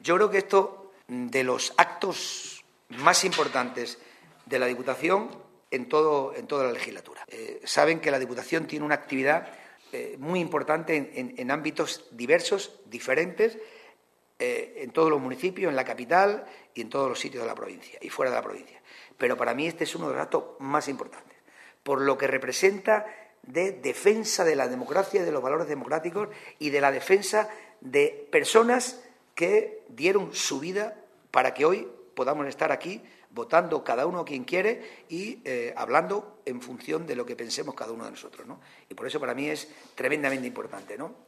Yo creo que esto de los actos más importantes de la Diputación en toda la legislatura. Saben que la Diputación tiene una actividad muy importante en ámbitos diversos, diferentes, en todos los municipios, en la capital y en todos los sitios de la provincia y fuera de la provincia. Pero para mí este es uno de los actos más importantes, por lo que representa de defensa de la democracia, de los valores democráticos y de la defensa de personas que dieron su vida para que hoy podamos estar aquí votando cada uno quien quiere y hablando en función de lo que pensemos cada uno de nosotros, ¿no? Y por eso para mí es tremendamente importante, ¿no?